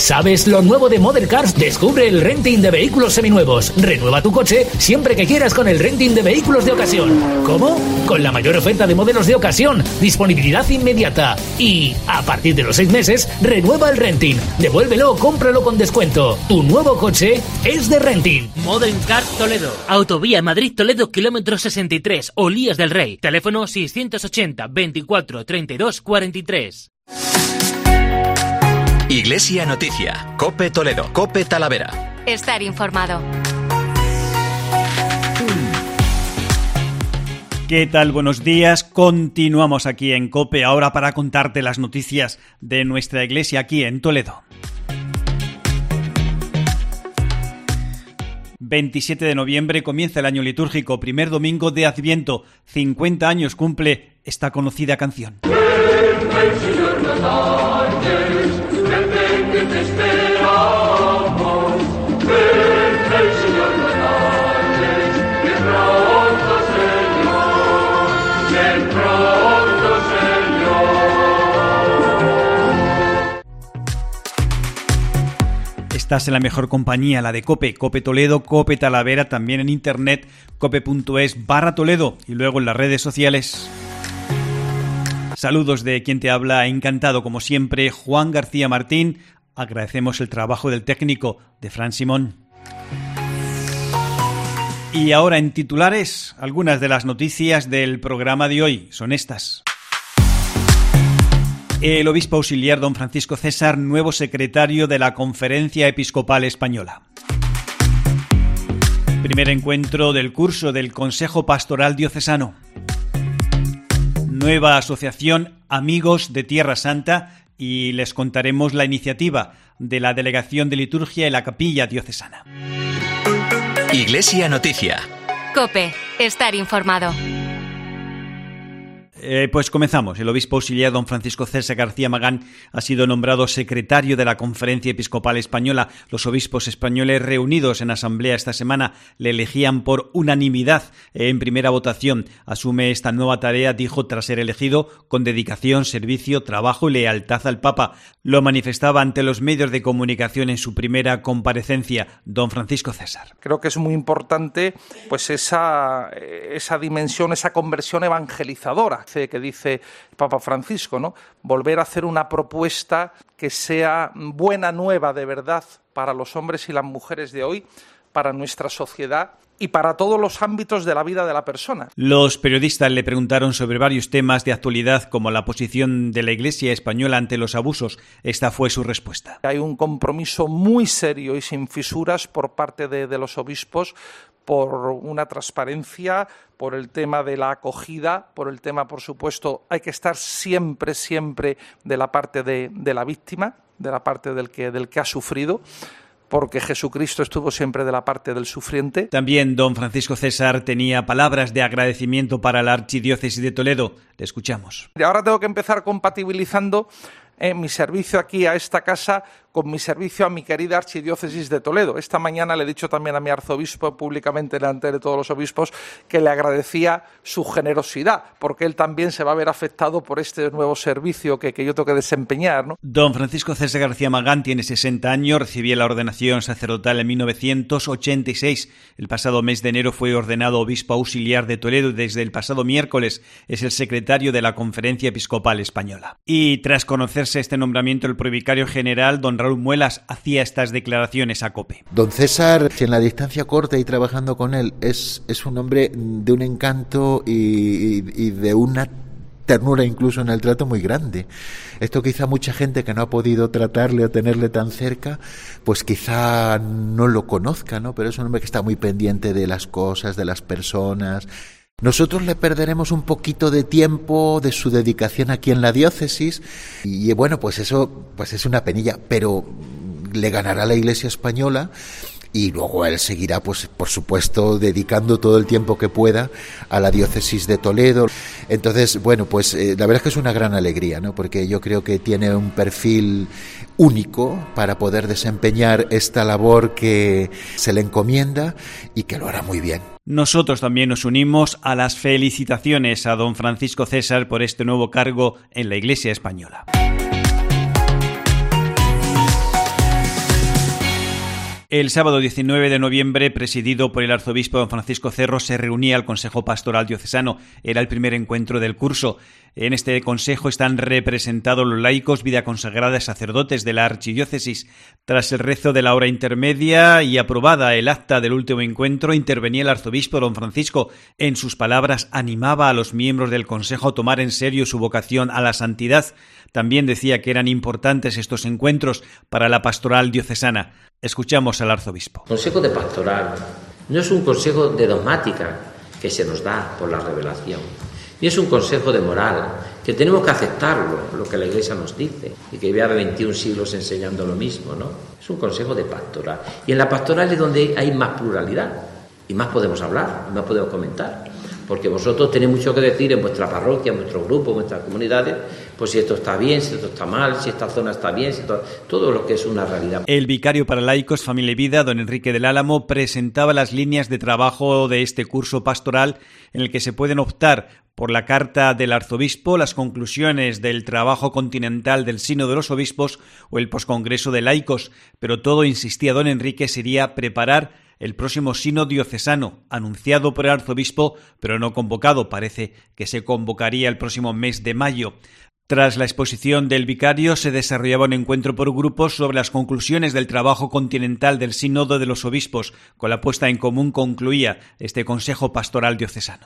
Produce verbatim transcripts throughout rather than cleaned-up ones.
¿Sabes lo nuevo de Model Cars? Descubre el renting de vehículos seminuevos. Renueva tu coche siempre que quieras con el renting de vehículos de ocasión. ¿Cómo? Con la mayor oferta de modelos de ocasión, disponibilidad inmediata. Y, a partir de los seis meses, renueva el renting. Devuélvelo o cómpralo con descuento. Tu nuevo coche es de renting. Model Cars Toledo. Autovía Madrid-Toledo, kilómetro sesenta y tres, Olías del Rey. Teléfono seiscientos ochenta, veinticuatro, treinta y dos, cuarenta y tres. Iglesia Noticia, COPE Toledo, COPE Talavera. Estar informado. ¿Qué tal? Buenos días. Continuamos aquí en COPE ahora para contarte las noticias de nuestra iglesia aquí en Toledo. veintisiete de noviembre comienza el año litúrgico, primer domingo de Adviento. cincuenta años cumple esta conocida canción. Estás en la mejor compañía, la de COPE, COPE Toledo, COPE Talavera, también en internet, cope.es barra Toledo y luego en las redes sociales. Saludos de quien te habla, encantado como siempre, Juan García Martín. Agradecemos el trabajo del técnico, de Fran Simón. Y ahora en titulares, algunas de las noticias del programa de hoy son estas. El obispo auxiliar don Francisco César, nuevo secretario de la Conferencia Episcopal Española. Primer encuentro del curso del Consejo Pastoral Diocesano. Nueva asociación Amigos de Tierra Santa y les contaremos la iniciativa de la Delegación de Liturgia y la Capilla Diocesana. Iglesia Noticia. COPE, estar informado. Eh, pues comenzamos. El obispo auxiliar don Francisco César García Magán ha sido nombrado secretario de la Conferencia Episcopal Española. Los obispos españoles reunidos en asamblea esta semana le elegían por unanimidad en primera votación. Asume esta nueva tarea, dijo, tras ser elegido con dedicación, servicio, trabajo y lealtad al Papa. Lo manifestaba ante los medios de comunicación en su primera comparecencia don Francisco César. Creo que es muy importante pues esa, esa dimensión, esa conversión evangelizadora que dice Papa Francisco, ¿no? Volver a hacer una propuesta que sea buena nueva de verdad para los hombres y las mujeres de hoy, para nuestra sociedad y para todos los ámbitos de la vida de la persona. Los periodistas le preguntaron sobre varios temas de actualidad, como la posición de la Iglesia española ante los abusos. Esta fue su respuesta. Hay un compromiso muy serio y sin fisuras por parte de, de los obispos, por una transparencia, por el tema de la acogida, por el tema, por supuesto, hay que estar siempre, siempre de la parte de, de la víctima, de la parte del que, del que ha sufrido, porque Jesucristo estuvo siempre de la parte del sufriente. También don Francisco César tenía palabras de agradecimiento para la Archidiócesis de Toledo. Le escuchamos. Y ahora tengo que empezar compatibilizando eh, mi servicio aquí a esta casa con mi servicio a mi querida Archidiócesis de Toledo. Esta mañana le he dicho también a mi arzobispo públicamente delante de todos los obispos que le agradecía su generosidad, porque él también se va a ver afectado por este nuevo servicio que, que yo tengo que desempeñar, ¿no? Don Francisco César García Magán tiene sesenta años, recibió la ordenación sacerdotal en mil novecientos ochenta y seis. El pasado mes de enero fue ordenado obispo auxiliar de Toledo y desde el pasado miércoles es el secretario de la Conferencia Episcopal Española. Y tras conocerse este nombramiento, el provicario general, don Raúl Muelas, hacía estas declaraciones a COPE. Don César, si en la distancia corta y trabajando con él, es, es un hombre de un encanto y, y, y de una ternura incluso en el trato muy grande. Esto quizá mucha gente que no ha podido tratarle o tenerle tan cerca, pues quizá no lo conozca, ¿no? Pero es un hombre que está muy pendiente de las cosas, de las personas. Nosotros le perderemos un poquito de tiempo de su dedicación aquí en la diócesis y bueno, pues eso pues es una penilla, pero le ganará la Iglesia española y luego él seguirá, pues por supuesto, dedicando todo el tiempo que pueda a la diócesis de Toledo. Entonces, bueno, pues eh, la verdad es que es una gran alegría, ¿no? Porque yo creo que tiene un perfil único para poder desempeñar esta labor que se le encomienda y que lo hará muy bien. Nosotros también nos unimos a las felicitaciones a don Francisco César por este nuevo cargo en la Iglesia española. El sábado diecinueve de noviembre, presidido por el arzobispo don Francisco Cerro, se reunía el Consejo Pastoral Diocesano. Era el primer encuentro del curso. En este consejo están representados los laicos, vida consagrada y sacerdotes de la archidiócesis. Tras el rezo de la hora intermedia y aprobada el acta del último encuentro, intervenía el arzobispo don Francisco. En sus palabras animaba a los miembros del consejo a tomar en serio su vocación a la santidad. También decía que eran importantes estos encuentros para la pastoral diocesana. Escuchamos al arzobispo. Consejo de pastoral no es un consejo de dogmática que se nos da por la revelación, ni es un consejo de moral que tenemos que aceptarlo, lo que la Iglesia nos dice, y que lleva veintiún siglos enseñando lo mismo, ¿no? Es un consejo de pastoral. Y en la pastoral es donde hay más pluralidad, y más podemos hablar, y más podemos comentar. Porque vosotros tenéis mucho que decir en vuestra parroquia, en vuestro grupo, en vuestras comunidades, pues si esto está bien, si esto está mal, si esta zona está bien, si todo, todo lo que es una realidad. El vicario para laicos, familia y vida, don Enrique del Álamo, presentaba las líneas de trabajo de este curso pastoral en el que se pueden optar por la carta del arzobispo, las conclusiones del trabajo continental del Sínodo de los Obispos o el poscongreso de laicos, pero todo, insistía don Enrique, sería preparar el próximo sínodo diocesano, anunciado por el arzobispo, pero no convocado. Parece que se convocaría el próximo mes de mayo. Tras la exposición del vicario, se desarrollaba un encuentro por grupos sobre las conclusiones del trabajo continental del Sínodo de los Obispos. Con la puesta en común concluía este Consejo Pastoral Diocesano.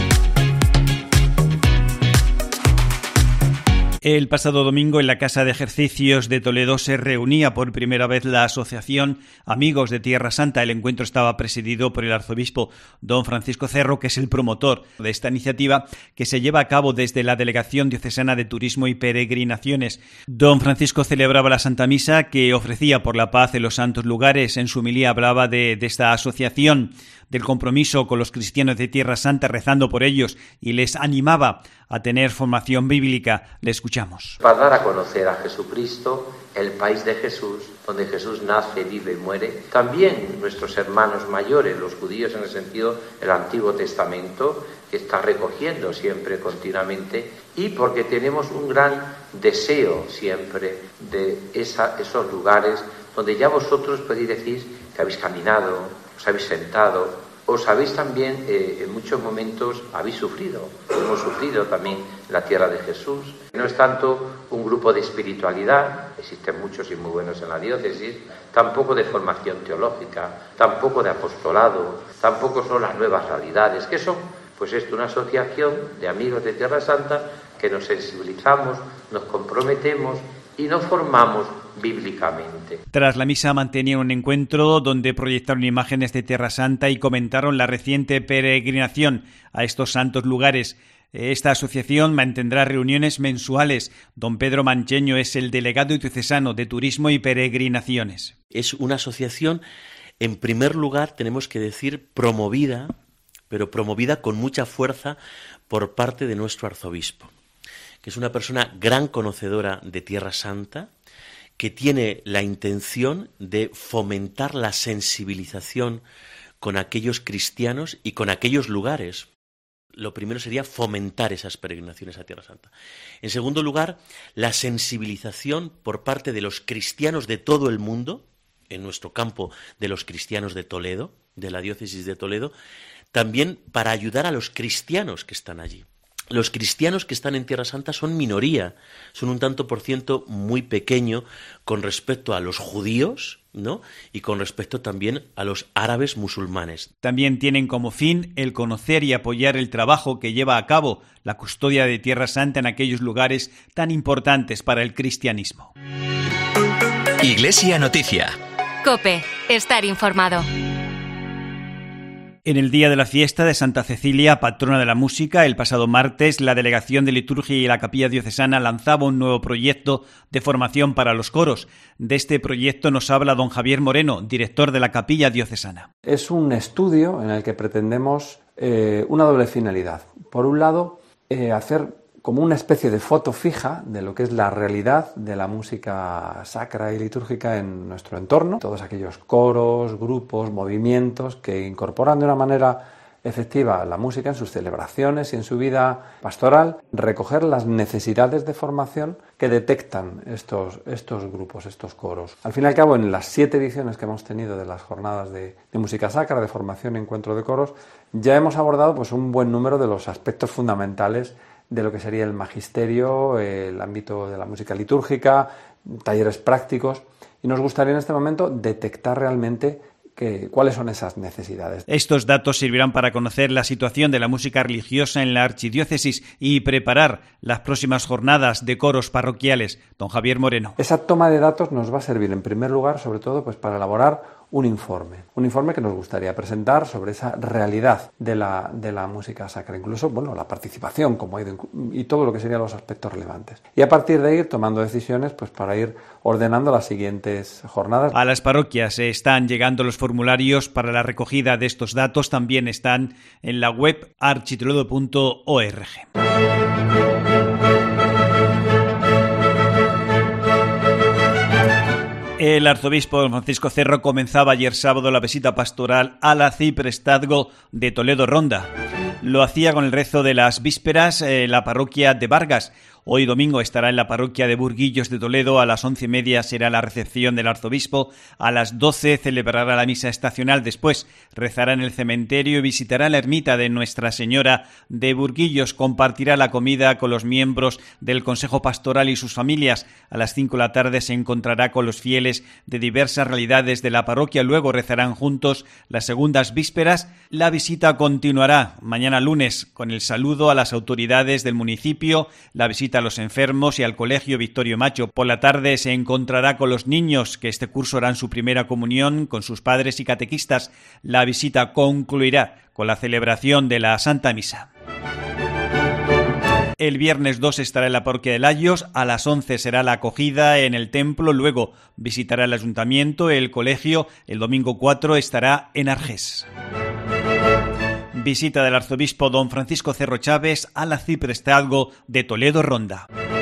El pasado domingo en la Casa de Ejercicios de Toledo se reunía por primera vez la asociación Amigos de Tierra Santa. El encuentro estaba presidido por el arzobispo don Francisco Cerro, que es el promotor de esta iniciativa que se lleva a cabo desde la Delegación Diocesana de Turismo y Peregrinaciones. Don Francisco celebraba la Santa Misa que ofrecía por la paz en los santos lugares. En su homilía hablaba de, de esta asociación, del compromiso con los cristianos de Tierra Santa, rezando por ellos, y les animaba a tener formación bíblica. Le escuchamos. Para dar a conocer a Jesucristo, el país de Jesús, donde Jesús nace, vive y muere. También nuestros hermanos mayores, los judíos en el sentido del Antiguo Testamento, que está recogiendo siempre, continuamente, y porque tenemos un gran deseo siempre de esa, esos lugares donde ya vosotros podéis decir que habéis caminado, os habéis sentado, os habéis también, eh, en muchos momentos, habéis sufrido. Hemos sufrido también la tierra de Jesús. No es tanto un grupo de espiritualidad, existen muchos y muy buenos en la diócesis, tampoco de formación teológica, tampoco de apostolado, tampoco son las nuevas realidades. ¿Qué son? Pues esto, una asociación de amigos de Tierra Santa que nos sensibilizamos, nos comprometemos y nos formamos bíblicamente. Tras la misa mantenían un encuentro donde proyectaron imágenes de Tierra Santa y comentaron la reciente peregrinación a estos santos lugares. Esta asociación mantendrá reuniones mensuales. Don Pedro Mancheño es el delegado diocesano de Turismo y Peregrinaciones. Es una asociación, en primer lugar, tenemos que decir, promovida, pero promovida con mucha fuerza por parte de nuestro arzobispo, que es una persona gran conocedora de Tierra Santa, que tiene la intención de fomentar la sensibilización con aquellos cristianos y con aquellos lugares. Lo primero sería fomentar esas peregrinaciones a Tierra Santa. En segundo lugar, la sensibilización por parte de los cristianos de todo el mundo, en nuestro campo de los cristianos de Toledo, de la diócesis de Toledo, también para ayudar a los cristianos que están allí. Los cristianos que están en Tierra Santa son minoría, son un tanto por ciento muy pequeño con respecto a los judíos, ¿no? Y con respecto también a los árabes musulmanes. También tienen como fin el conocer y apoyar el trabajo que lleva a cabo la custodia de Tierra Santa en aquellos lugares tan importantes para el cristianismo. Iglesia Noticia. COPE. Estar informado. En el día de la fiesta de Santa Cecilia, patrona de la música, el pasado martes, la Delegación de Liturgia y la Capilla Diocesana lanzaba un nuevo proyecto de formación para los coros. De este proyecto nos habla don Javier Moreno, director de la Capilla Diocesana. Es un estudio en el que pretendemos eh, una doble finalidad. Por un lado, eh, hacer como una especie de foto fija de lo que es la realidad de la música sacra y litúrgica en nuestro entorno. Todos aquellos coros, grupos, movimientos que incorporan de una manera efectiva la música en sus celebraciones y en su vida pastoral, recoger las necesidades de formación que detectan estos, estos grupos, estos coros. Al fin y al cabo, en las siete ediciones que hemos tenido de las jornadas de, de música sacra, de formación y encuentro de coros, ya hemos abordado pues, un buen número de los aspectos fundamentales de lo que sería el magisterio, el ámbito de la música litúrgica, talleres prácticos, y nos gustaría en este momento detectar realmente que, cuáles son esas necesidades. Estos datos servirán para conocer la situación de la música religiosa en la archidiócesis y preparar las próximas jornadas de coros parroquiales. Don Javier Moreno. Esa toma de datos nos va a servir en primer lugar, sobre todo, pues para elaborar un informe, un informe que nos gustaría presentar sobre esa realidad de la, de la música sacra, incluso, bueno, la participación, como ha ido, y todo lo que serían los aspectos relevantes. Y a partir de ahí ir tomando decisiones, pues para ir ordenando las siguientes jornadas. A las parroquias están llegando los formularios para la recogida de estos datos, también están en la web architoledo punto org. El arzobispo Francisco Cerro comenzaba ayer sábado la visita pastoral a la ciprestazgo de Toledo Ronda. Lo hacía con el rezo de las vísperas en la parroquia de Vargas. Hoy domingo estará en la parroquia de Burguillos de Toledo. A las once y media será la recepción del arzobispo. A las doce celebrará la misa estacional. Después rezará en el cementerio y visitará la ermita de Nuestra Señora de Burguillos. Compartirá la comida con los miembros del Consejo Pastoral y sus familias. A las cinco de la tarde se encontrará con los fieles de diversas realidades de la parroquia. Luego rezarán juntos las segundas vísperas. La visita continuará mañana lunes con el saludo a las autoridades del municipio, la visita a los enfermos y al colegio Victorio Macho. Por la tarde se encontrará con los niños que este curso harán su primera comunión con sus padres y catequistas. La visita concluirá con la celebración de la Santa Misa. El viernes dos estará en la parroquia de Layos, a las once será la acogida en el templo, luego visitará el ayuntamiento, el colegio, el domingo cuatro estará en Argés. Visita del arzobispo don Francisco Cerro Chávez a la ciprestazgo de Toledo Ronda.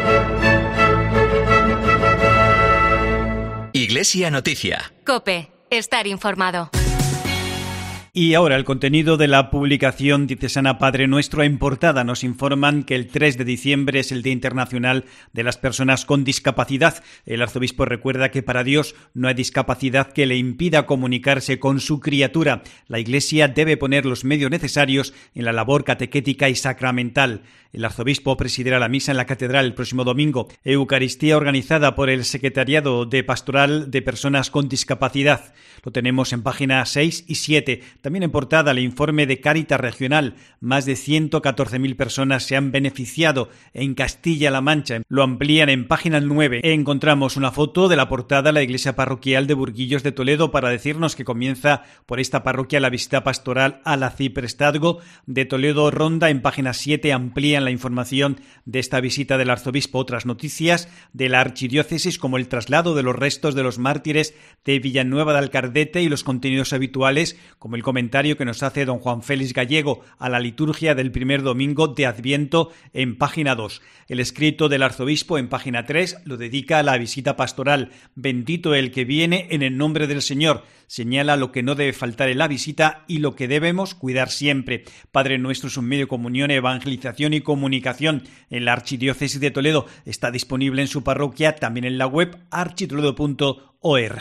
Iglesia Noticia. COPE. Estar informado. Y ahora el contenido de la publicación diocesana Padre Nuestro en portada. Nos informan que el tres de diciembre es el Día Internacional de las Personas con Discapacidad. El arzobispo recuerda que para Dios no hay discapacidad que le impida comunicarse con su criatura. La Iglesia debe poner los medios necesarios en la labor catequética y sacramental. El arzobispo presidirá la misa en la catedral el próximo domingo. Eucaristía organizada por el Secretariado de Pastoral de Personas con Discapacidad. Lo tenemos en páginas seis y siete. También en portada el informe de Cáritas Regional. Más de ciento catorce mil personas se han beneficiado en Castilla-La Mancha. Lo amplían en página nueve. Encontramos una foto de la portada de la iglesia parroquial de Burguillos de Toledo para decirnos que comienza por esta parroquia la visita pastoral a la ciprestazgo de Toledo Ronda. En página siete amplían la información de esta visita del arzobispo. Otras noticias de la archidiócesis como el traslado de los restos de los mártires de Villanueva de Alcardete y los contenidos habituales como el comentario que nos hace don Juan Félix Gallego a la liturgia del primer domingo de Adviento en página dos. El escrito del arzobispo en página tres lo dedica a la visita pastoral. Bendito el que viene en el nombre del Señor. Señala lo que no debe faltar en la visita y lo que debemos cuidar siempre. Padre Nuestro es un medio de comunión, evangelización y comunicación en la archidiócesis de Toledo. Está disponible en su parroquia, también en la web architoledo punto org.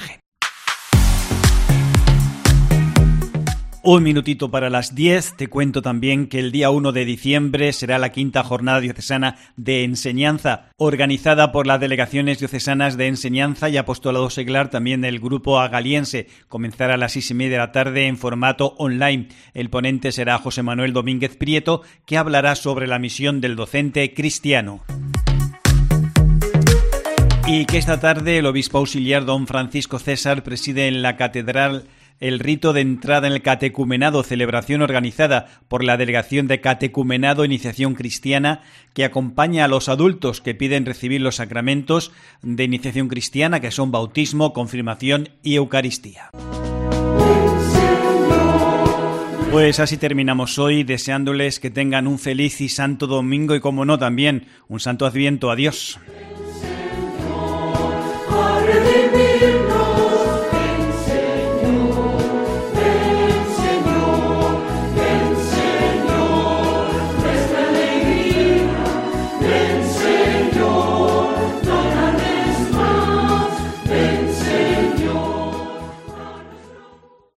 Un minutito para las diez. Te cuento también que el día uno de diciembre será la quinta jornada diocesana de enseñanza, organizada por las delegaciones diocesanas de enseñanza y apostolado seglar, también del grupo agaliense. Comenzará a las seis y media de la tarde en formato online. El ponente será José Manuel Domínguez Prieto, que hablará sobre la misión del docente cristiano. Y que esta tarde el obispo auxiliar don Francisco César preside en la catedral el rito de entrada en el catecumenado, celebración organizada por la Delegación de Catecumenado Iniciación Cristiana, que acompaña a los adultos que piden recibir los sacramentos de iniciación cristiana, que son bautismo, confirmación y Eucaristía. Pues así terminamos hoy, deseándoles que tengan un feliz y santo domingo y, como no, también un santo Adviento. Adiós.